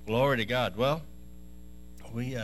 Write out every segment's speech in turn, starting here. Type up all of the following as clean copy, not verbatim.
Glory to God. Well, we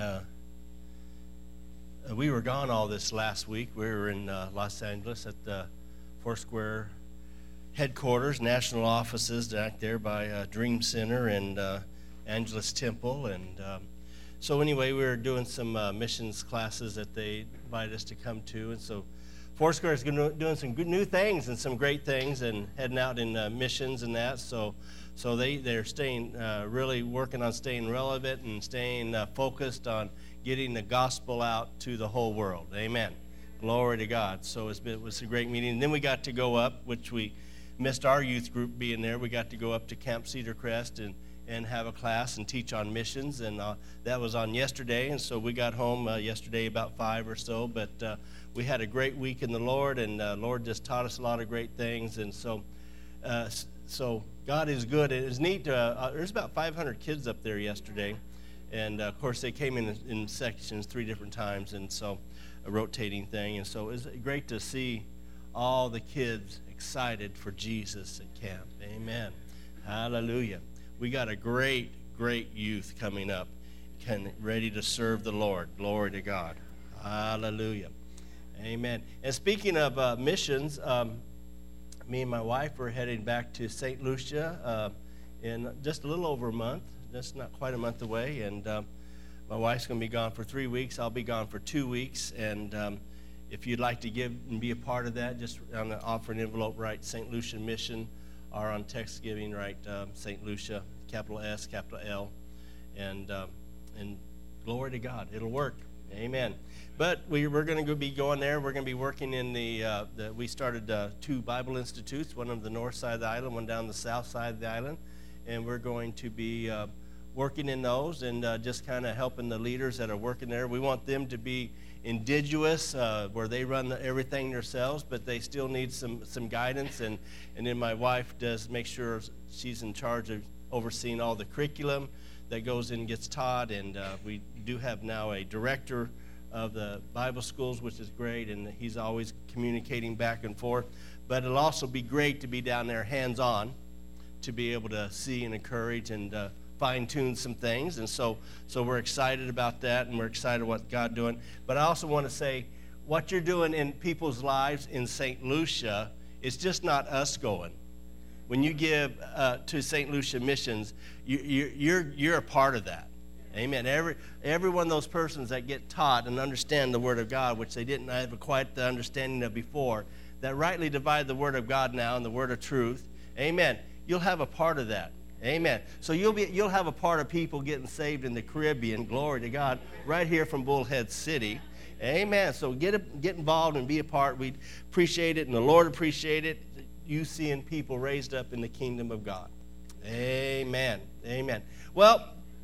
were gone all this last week. We were in Los Angeles at the Foursquare headquarters, national offices back there by Dream Center and Angelus Temple. And so anyway, we were doing some missions classes that they invited us to come to. And so Foursquare is doing some good new things and some great things and heading out in missions and that. So they're staying, really working on staying relevant and staying focused on getting the gospel out to the whole world. Amen. Glory to God. So it was a great meeting. And then we got to go up, which we missed our youth group being there. We got to go up to Camp Cedar Crest and have a class and teach on missions. And that was on yesterday. And so we got home yesterday about 5 or so. But we had a great week in the Lord, and the Lord just taught us a lot of great things. And so God is good. It was neat. There's about 500 kids up there yesterday. And, of course, they came in sections 3 different times, and so a rotating thing. And so it was great to see all the kids excited for Jesus at camp. Amen. Hallelujah. We got a great, great youth coming up, ready to serve the Lord. Glory to God. Hallelujah. Amen. And speaking of missions, me and my wife are heading back to St. Lucia in just a little over a month. That's not quite a month away, and my wife's going to be gone for 3 weeks. I'll be gone for 2 weeks, and if you'd like to give and be a part of that, just on the offering envelope, write St. Lucia Mission, or on text giving, write St. Lucia, capital S, capital L, and glory to God. It'll work. Amen. But we're going to be going there. We're going to be working in we started 2 Bible institutes, one on the north side of the island, one down the south side of the island, and we're going to be working in those and just kind of helping the leaders that are working there. We want them to be indigenous, where they run everything themselves, but they still need some guidance. And then my wife does make sure she's in charge of overseeing all the curriculum that goes in and gets taught. And we do have now a director of the Bible schools, which is great, and he's always communicating back and forth. But it'll also be great to be down there hands-on, to be able to see and encourage and fine-tune some things. And so we're excited about that, and we're excited what God's doing. But I also want to say, what you're doing in people's lives in St. Lucia is just not us going. When you give to St. Lucia Missions, you're a part of that. Amen. Every one of those persons that get taught and understand the Word of God, which they didn't have quite the understanding of before, that rightly divide the Word of God now and the Word of truth. Amen. You'll have a part of that. Amen. So you'll have a part of people getting saved in the Caribbean, glory to God, right here from Bullhead City. Amen. So get involved and be a part. We appreciate it, and the Lord appreciate it. You seeing people raised up in the kingdom of God. Amen. Amen. Well,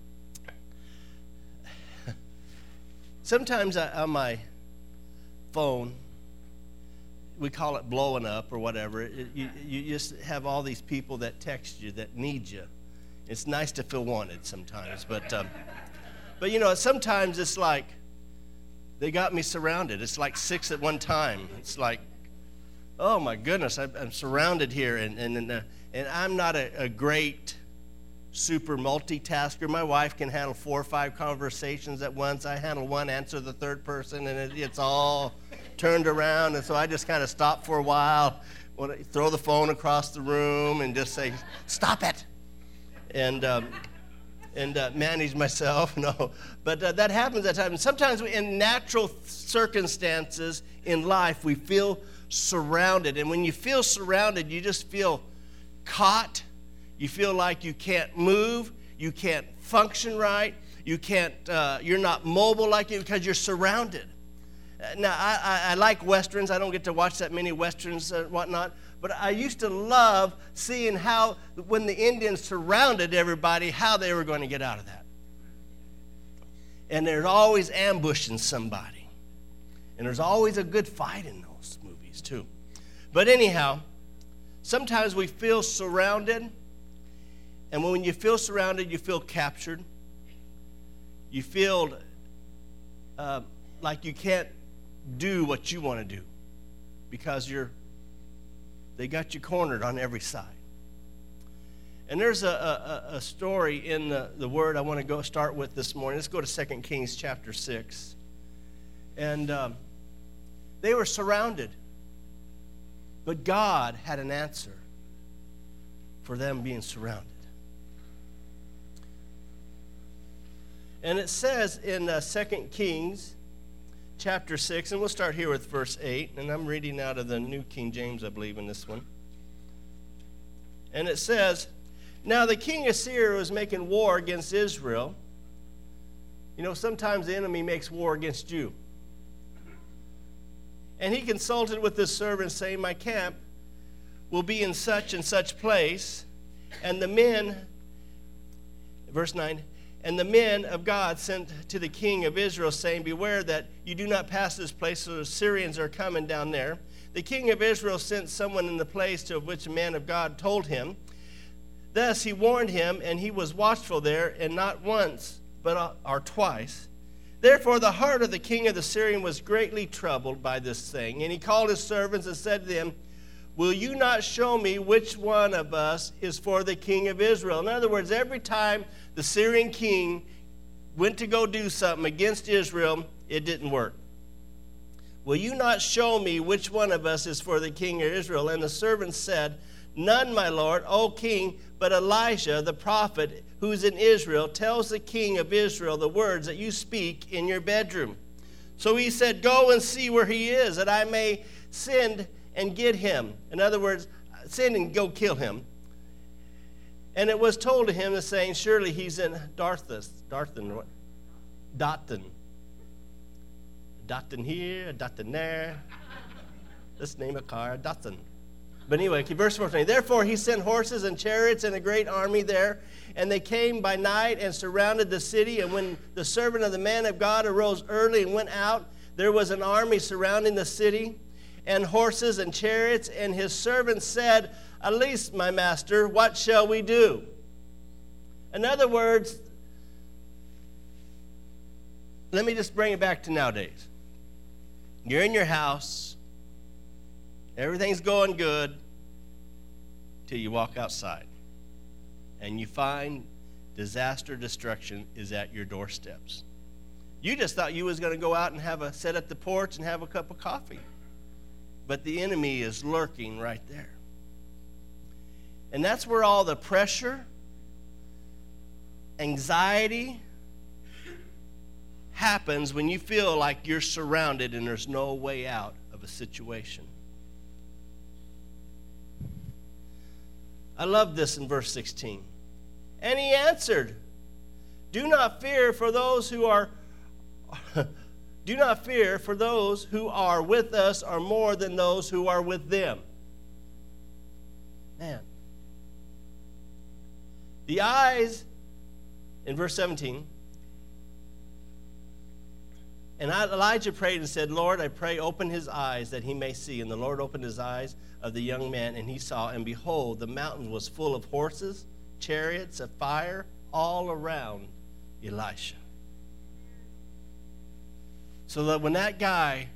sometimes on my phone, we call it blowing up or whatever. You just have all these people that text you that need you. It's nice to feel wanted sometimes, but sometimes it's like they got me surrounded. It's like 6 at one time. It's like, oh my goodness, I'm surrounded here, and I'm not a great super multitasker. My wife can handle 4 or 5 conversations at once. I handle one, answer the third person, and it's all turned around. And so I just kind of stop for a while, throw the phone across the room, and just say, "Stop it," and manage myself. No, but that happens at times. Sometimes in natural circumstances in life, we feel surrounded, and when you feel surrounded, you just feel caught. You feel like you can't move, you can't function right, you're not mobile like you because you're surrounded. Now, I like Westerns. I don't get to watch that many Westerns and whatnot, but I used to love seeing how, when the Indians surrounded everybody, how they were going to get out of that. And there's always ambushing somebody. And there's always a good fight in those movies, too. But anyhow, sometimes we feel surrounded. And when you feel surrounded, you feel captured. You feel like you can't do what you want to do because they got you cornered on every side. And there's a story in the Word I want to start with this morning. Let's go to 2 Kings chapter 6. And they were surrounded. But God had an answer for them being surrounded. And it says in 2 Kings chapter 6, and we'll start here with verse 8, and I'm reading out of the New King James, I believe, in this one. And it says, "Now the king of Syria was making war against Israel." You know, sometimes the enemy makes war against you. "And he consulted with his servants, saying, My camp will be in such and such place. And the men," verse 9, "and the men of God sent to the king of Israel, saying, Beware that you do not pass this place, so the Syrians are coming down there. The king of Israel sent someone in the place to which a man of God told him. Thus he warned him, and he was watchful there, and not once, but or twice. Therefore the heart of the king of the Syrian was greatly troubled by this thing. And he called his servants and said to them, Will you not show me which one of us is for the king of Israel?" In other words, every time the Syrian king went to go do something against Israel, it didn't work. "Will you not show me which one of us is for the king of Israel?" And the servant said, "None, my lord, O king, but Elijah, the prophet, who's in Israel, tells the king of Israel the words that you speak in your bedroom." So he said, "Go and see where he is, that I may send and get him." In other words, send and go kill him. "And it was told to him, the saying, Surely he's in Dothan here, Dothan there. Let's name a car Dothan." But anyway, verse 14. "Therefore he sent horses and chariots and a great army there, and they came by night and surrounded the city. And when the servant of the man of God arose early and went out, there was an army surrounding the city, and horses and chariots. And his servant said, At least, my master, what shall we do?" In other words, let me just bring it back to nowadays. You're in your house. Everything's going good till you walk outside and you find disaster, destruction is at your doorsteps. You just thought you was going to go out and sit at the porch and have a cup of coffee. But the enemy is lurking right there. And that's where all the pressure, anxiety happens, when you feel like you're surrounded and there's no way out of a situation. I love this in verse 16. "And he answered, Do not fear, for those who are with us are more than those who are with them." Man. The eyes, in verse 17, "And Elijah prayed and said, Lord, I pray, open his eyes that he may see. And the Lord opened his eyes of the young man, and he saw, and behold, the mountain was full of horses, chariots of fire, all around Elisha." So that when that guy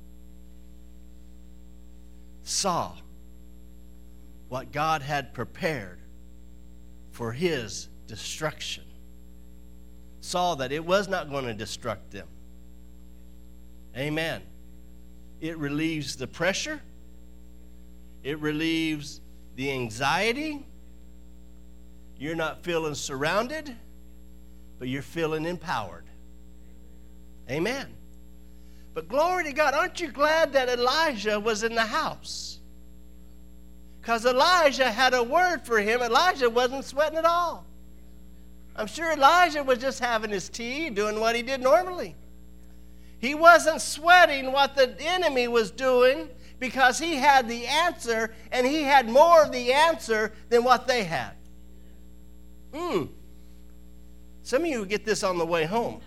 saw what God had prepared for his destruction, saw that it was not going to destruct them. Amen. It relieves the pressure. It relieves the anxiety. You're not feeling surrounded, but you're feeling empowered. Amen. But glory to God, aren't you glad that Elijah was in the house? Because Elijah had a word for him. Elijah wasn't sweating at all. I'm sure Elijah was just having his tea, doing what he did normally. He wasn't sweating what the enemy was doing, because he had the answer, and he had more of the answer than what they had. Some of you get this on the way home.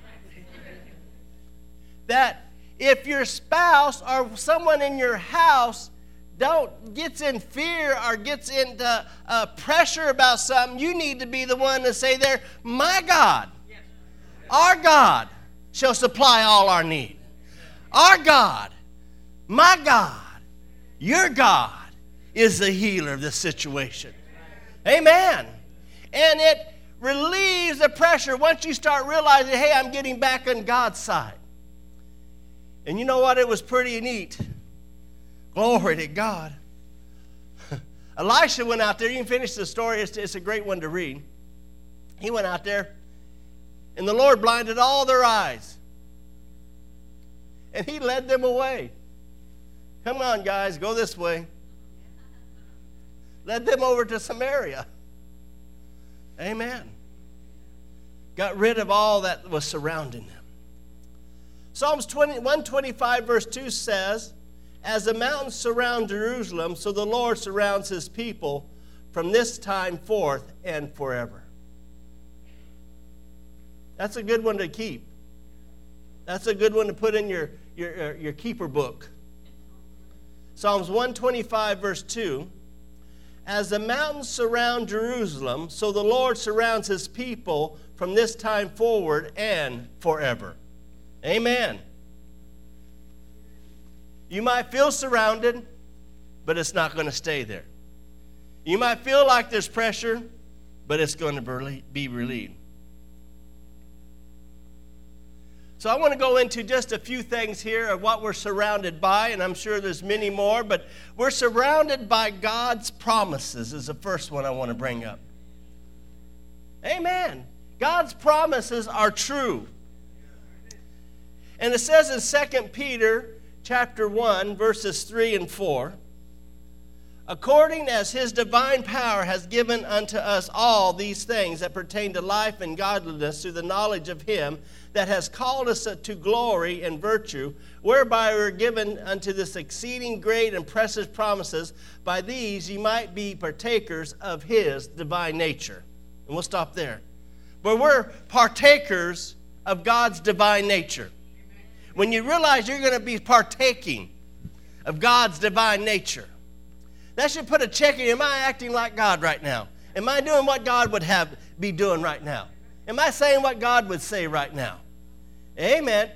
That if your spouse or someone in your house gets in fear or gets into pressure about something, you need to be the one to say there, "My God, our God shall supply all our need. Our God, my God, your God is the healer of this situation." Amen. And it relieves the pressure once you start realizing, hey, I'm getting back on God's side. And you know what? It was pretty neat. Glory to God. Elisha went out there. You can finish the story. It's a great one to read. He went out there, and the Lord blinded all their eyes. And he led them away. Come on, guys, go this way. Led them over to Samaria. Amen. Got rid of all that was surrounding them. Psalms 125 verse 2 says, as the mountains surround Jerusalem, so the Lord surrounds his people from this time forth and forever. That's a good one to keep. That's a good one to put in your keeper book. Psalms 125 verse 2, as the mountains surround Jerusalem, so the Lord surrounds his people from this time forward and forever. Amen. You might feel surrounded, but it's not going to stay there. You might feel like there's pressure, but it's going to be relieved. So I want to go into just a few things here of what we're surrounded by, and I'm sure there's many more, but we're surrounded by God's promises is the first one I want to bring up. Amen. God's promises are true. And it says in 2 Peter chapter 1, verses 3 and 4, according as his divine power has given unto us all these things that pertain to life and godliness through the knowledge of him that has called us to glory and virtue, whereby we are given unto this exceeding great and precious promises, by these ye might be partakers of his divine nature. And we'll stop there. But we're partakers of God's divine nature. When you realize you're going to be partaking of God's divine nature, that should put a check in. Am I acting like God right now? Am I doing what God would be doing right now? Am I saying what God would say right now? Amen.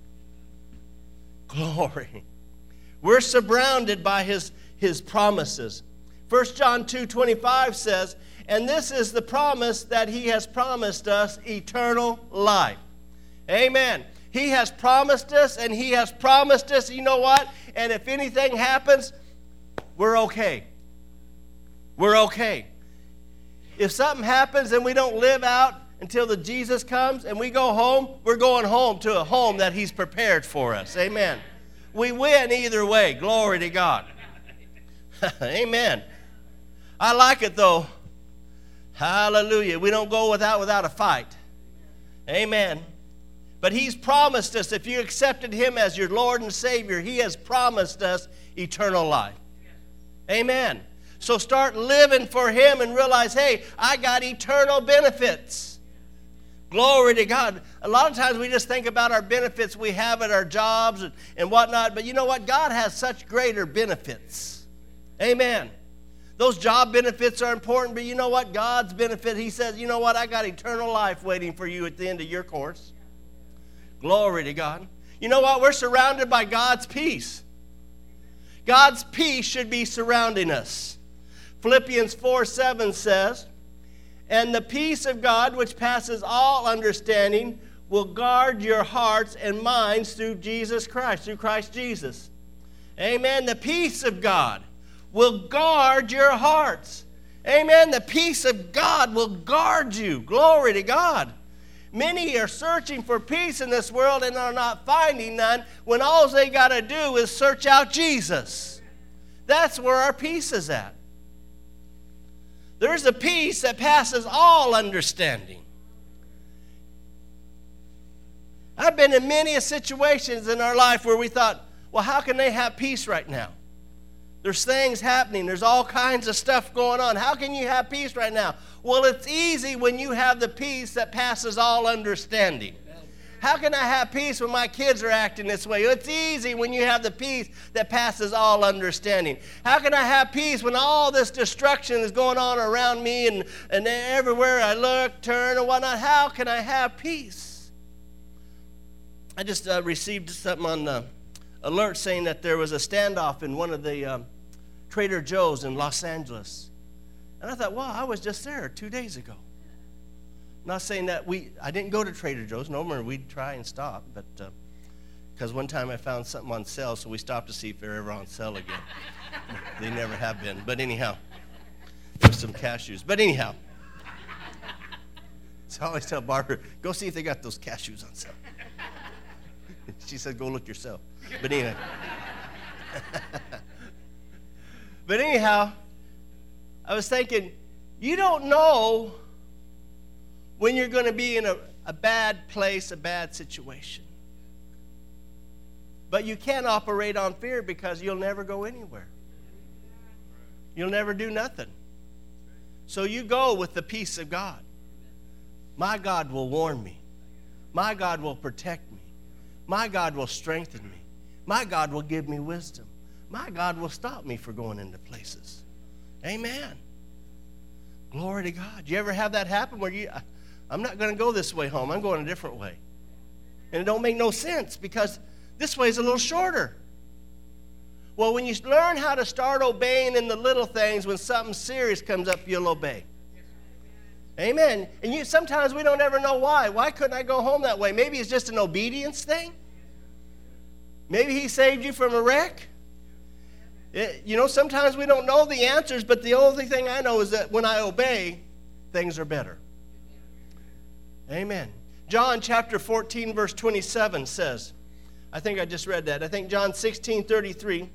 Glory. We're surrounded by his promises. 1 John 2:25 says, and this is the promise that he has promised us, eternal life. Amen. He has promised us, and he has promised us, you know what? And if anything happens, we're okay. We're okay. If something happens and we don't live out until the Jesus comes and we go home, we're going home to a home that he's prepared for us. Amen. We win either way. Glory to God. Amen. I like it though. Hallelujah. We don't go without a fight. Amen. But he's promised us, if you accepted him as your Lord and Savior, he has promised us eternal life. Amen. So start living for him and realize, hey, I got eternal benefits. Glory to God. A lot of times we just think about our benefits we have at our jobs and whatnot, but you know what? God has such greater benefits. Amen. Those job benefits are important, but you know what? God's benefit, he says, you know what? I got eternal life waiting for you at the end of your course. Glory to God. You know what? We're surrounded by God's peace. God's peace should be surrounding us. Philippians 4:7 says, and the peace of God, which passes all understanding, will guard your hearts and minds through Jesus Christ, through Christ Jesus. Amen. The peace of God will guard your hearts. Amen. The peace of God will guard you. Glory to God. Many are searching for peace in this world and are not finding none when all they got to do is search out Jesus. That's where our peace is at. There's a peace that passes all understanding. I've been in many situations in our life where we thought, well, how can they have peace right now? There's things happening. There's all kinds of stuff going on. How can you have peace right now? Well, it's easy when you have the peace that passes all understanding. How can I have peace when my kids are acting this way? It's easy when you have the peace that passes all understanding. How can I have peace when all this destruction is going on around me and everywhere I look, turn, and whatnot? How can I have peace? I just received something on the alert saying that there was a standoff in one of the Trader Joe's in Los Angeles. And I thought, wow, I was just there 2 days ago. Not saying that I didn't go to Trader Joe's. Normally we'd try and stop, but because one time I found something on sale, so we stopped to see if they're ever on sale again. They never have been. But anyhow, there's some cashews. But anyhow, so I always tell Barbara, go see if they got those cashews on sale. She said, go look yourself. But anyway. But anyhow, I was thinking, you don't know when you're going to be in a bad place, a bad situation. But you can't operate on fear because you'll never go anywhere. You'll never do nothing. So you go with the peace of God. My God will warn me. My God will protect me. My God will strengthen me. My God will give me wisdom. My God will stop me from going into places. Amen. Glory to God. Do you ever have that happen where I'm not going to go this way home. I'm going a different way. And it don't make no sense because this way is a little shorter. Well, when you learn how to start obeying in the little things, when something serious comes up, you'll obey. Amen. And sometimes we don't ever know why. Why couldn't I go home that way? Maybe it's just an obedience thing. Maybe he saved you from a wreck. Sometimes we don't know the answers, but the only thing I know is that when I obey, things are better. Amen. John chapter 14, verse 27 says, I think I just read that. I think John 16:33.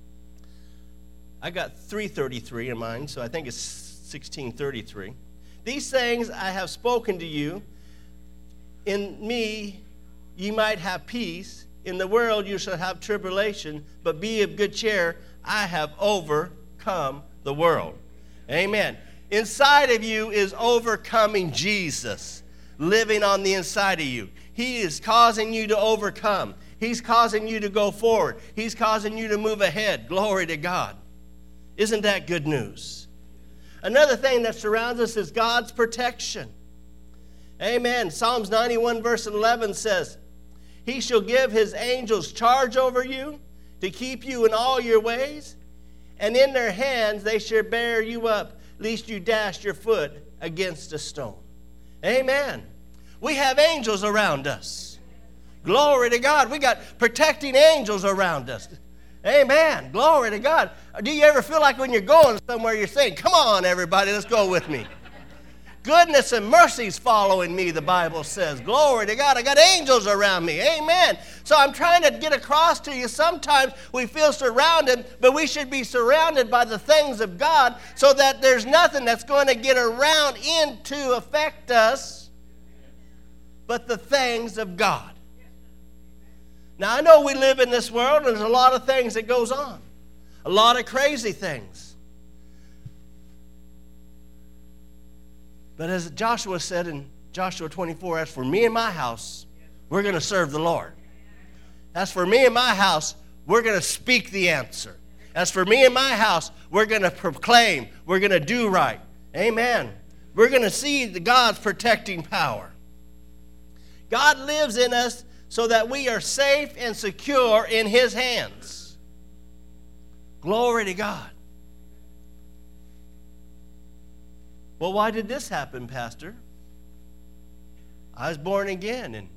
I got 3:33 in mine, so I think it's 16:33. These things I have spoken to you. In me ye might have peace. In the world you shall have tribulation, but be of good cheer. I have overcome the world. Amen. Inside of you is overcoming Jesus living on the inside of you. He is causing you to overcome. He's causing you to go forward. He's causing you to move ahead. Glory to God. Isn't that good news? Another thing that surrounds us is God's protection. Amen. Psalms 91 verse 11 says, He shall give His angels charge over you to keep you in all your ways, and in their hands they shall bear you up, lest you dash your foot against a stone. Amen. We have angels around us. Glory to God. We got protecting angels around us. Amen. Glory to God. Do you ever feel like when you're going somewhere you're saying, come on, everybody, let's go with me? Goodness and mercy's following me, the Bible says. Glory to God. I got angels around me. Amen. So I'm trying to get across to you. Sometimes we feel surrounded, but we should be surrounded by the things of God so that there's nothing that's going to get around in to affect us but the things of God. Now, I know we live in this world, and there's a lot of things that goes on. A lot of crazy things. But as Joshua said in Joshua 24, as for me and my house, we're going to serve the Lord. As for me and my house, we're going to speak the answer. As for me and my house, we're going to proclaim. We're going to do right. Amen. We're going to see the God's protecting power. God lives in us so that we are safe and secure in His hands. Glory to God. Well, why did this happen, Pastor? I was born again, and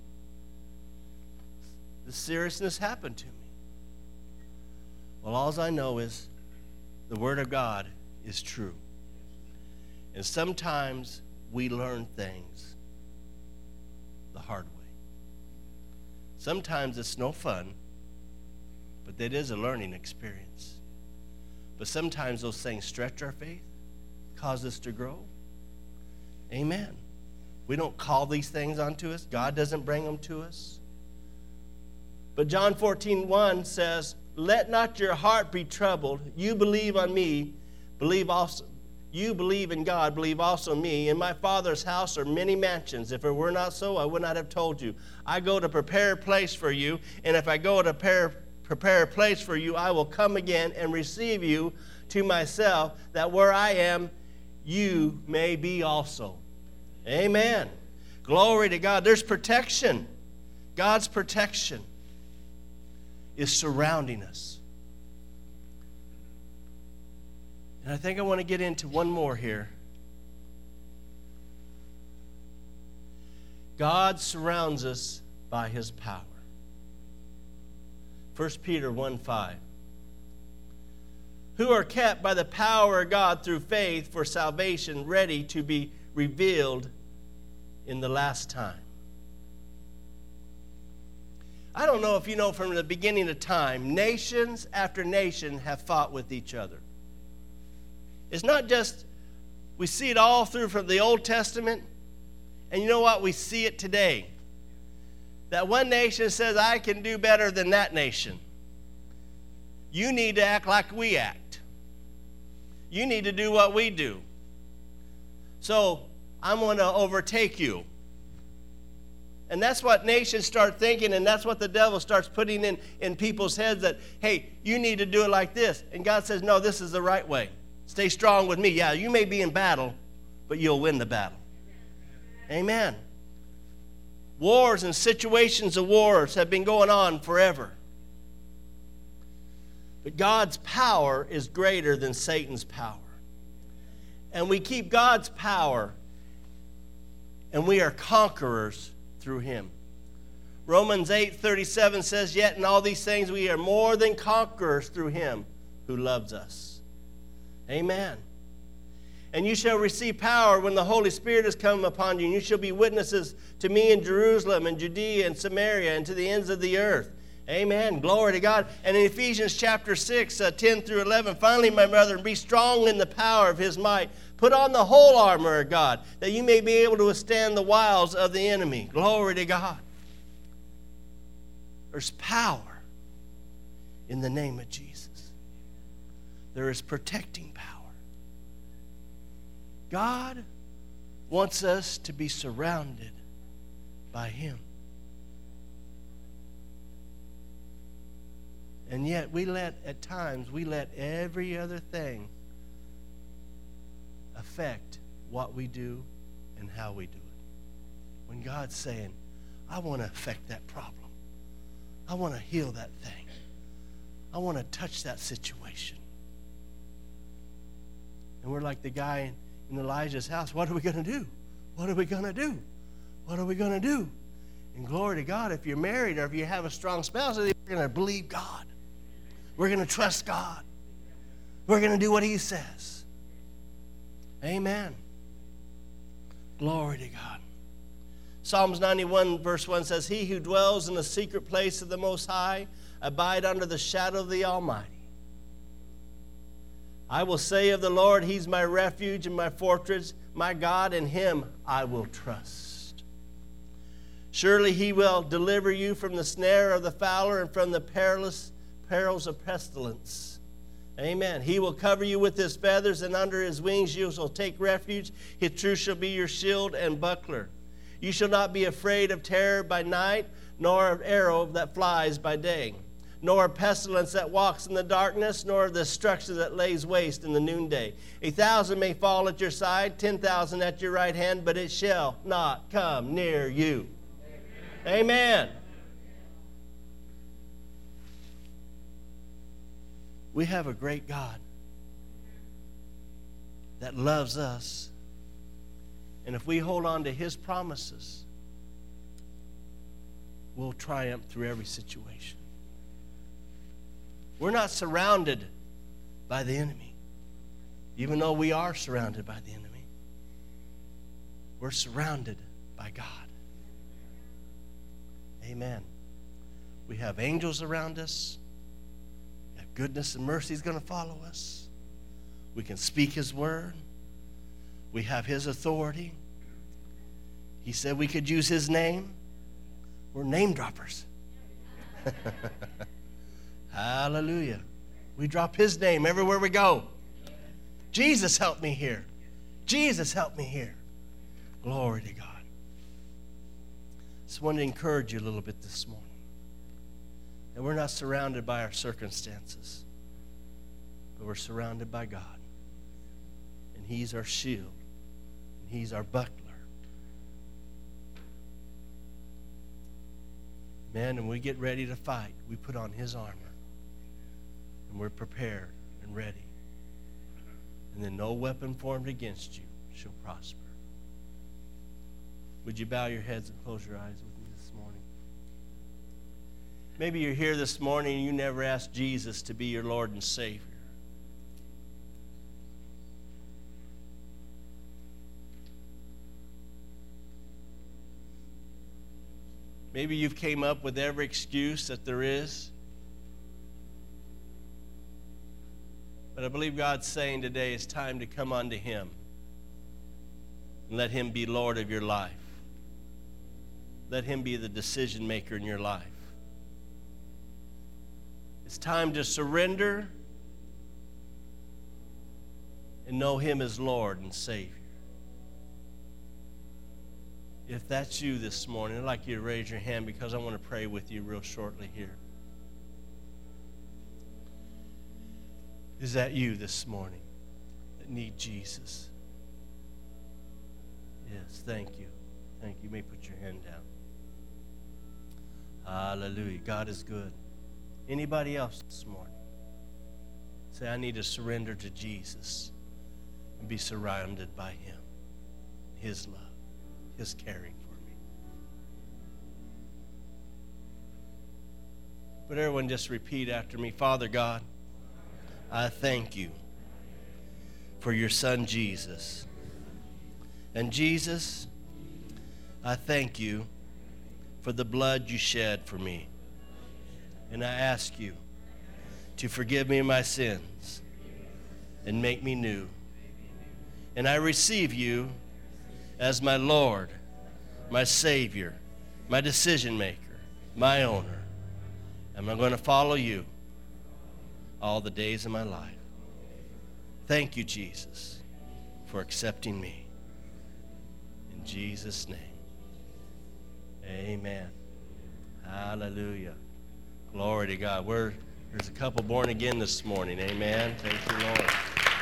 the seriousness happened to me. Well, all I know is the Word of God is true. And sometimes we learn things the hard way. Sometimes it's no fun, but it is a learning experience. But sometimes those things stretch our faith, cause us to grow. Amen. We don't call these things onto us. God doesn't bring them to us. But John 14:1 says, let not your heart be troubled. You believe on me, believe also. You believe in God, believe also in me. In my Father's house are many mansions. If it were not so, I would not have told you. I go to prepare a place for you, and if I go to prepare a place for you, I will come again and receive you to myself, that where I am, you may be also. Amen. Glory to God. There's protection. God's protection is surrounding us. And I think I want to get into one more here. God surrounds us by his power. 1 Peter 1:5. Who are kept by the power of God through faith for salvation, ready to be revealed in the last time. I don't know if you know, from the beginning of time, nations after nation have fought with each other. It's not just, we see it all through from the Old Testament, and you know what? We see it today. That one nation says, I can do better than that nation. You need to act like we act. You need to do what we do. So I'm going to overtake you. And that's what nations start thinking, and that's what the devil starts putting in people's heads, that, hey, you need to do it like this. And God says, no, this is the right way. Stay strong with me. Yeah, you may be in battle, but you'll win the battle. Amen. Wars and situations of wars have been going on forever. But God's power is greater than Satan's power. And we keep God's power, and we are conquerors through him. Romans 8:37 says, yet in all these things we are more than conquerors through him who loves us. Amen. And you shall receive power when the Holy Spirit has come upon you, and you shall be witnesses to me in Jerusalem and Judea and Samaria and to the ends of the earth. Amen. Glory to God. And in Ephesians chapter 6, 10 through 11, finally, my brethren, be strong in the power of his might. Put on the whole armor of God, that you may be able to withstand the wiles of the enemy. Glory to God. There's power in the name of Jesus. There is protecting power. God wants us to be surrounded by him. And yet at times, we let every other thing affect what we do and how we do it. When God's saying, I want to affect that problem. I want to heal that thing. I want to touch that situation. And we're like the guy in Elijah's house. What are we going to do? What are we going to do? What are we going to do? And glory to God, if you're married or if you have a strong spouse, we're going to believe God. We're going to trust God. We're going to do what he says. Amen. Glory to God. Psalms 91 verse 1 says, he who dwells in the secret place of the Most High abide under the shadow of the Almighty. I will say of the Lord, he's my refuge and my fortress, my God, in him I will trust. Surely he will deliver you from the snare of the fowler and from the perils of pestilence. Amen. He will cover you with his feathers, and under his wings you shall take refuge. His truth shall be your shield and buckler. You shall not be afraid of terror by night, nor of arrow that flies by day, nor of pestilence that walks in the darkness, nor of the destruction that lays waste in the noonday. 1,000 may fall at your side, 10,000 at your right hand, but it shall not come near you. Amen. We have a great God that loves us. And if we hold on to his promises, we'll triumph through every situation. We're not surrounded by the enemy, even though we are surrounded by the enemy. We're surrounded by God. Amen. We have angels around us. Goodness and mercy is going to follow us. We can speak his word. We have his authority. He said we could use his name. We're name droppers. Hallelujah. We drop his name everywhere we go. Jesus, help me here. Jesus, help me here. Glory to God. Just wanted to encourage you a little bit this morning. And we're not surrounded by our circumstances, but we're surrounded by God. And he's our shield. And he's our buckler. Man, when we get ready to fight, we put on his armor. And we're prepared and ready. And then no weapon formed against you shall prosper. Would you bow your heads and close your eyes with me this morning? Maybe you're here this morning and you never asked Jesus to be your Lord and Savior. Maybe you've came up with every excuse that there is. But I believe God's saying today it's time to come unto Him and let Him be Lord of your life. Let Him be the decision maker in your life. It's time to surrender and know Him as Lord and Savior. If that's you this morning, I'd like you to raise your hand because I want to pray with you real shortly here. Is that you this morning that need Jesus? Yes, thank you. Thank you. You may put your hand down. Hallelujah. God is good. Anybody else this morning? Say, I need to surrender to Jesus and be surrounded by Him, His love, His caring for me. But everyone just repeat after me. Father God, I thank you for your Son, Jesus. And Jesus, I thank you for the blood you shed for me. And I ask you to forgive me my sins and make me new. And I receive you as my Lord, my Savior, my decision maker, my owner. And I'm going to follow you all the days of my life. Thank you, Jesus, for accepting me. In Jesus' name, amen. Hallelujah. Glory to God. There's a couple born again this morning. Amen. Thank you, Lord.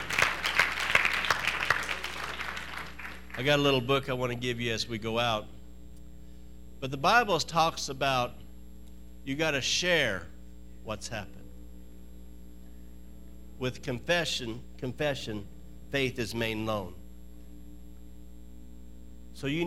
I got a little book I want to give you as we go out. But the Bible talks about you got to share what's happened. With confession, faith is made known. So you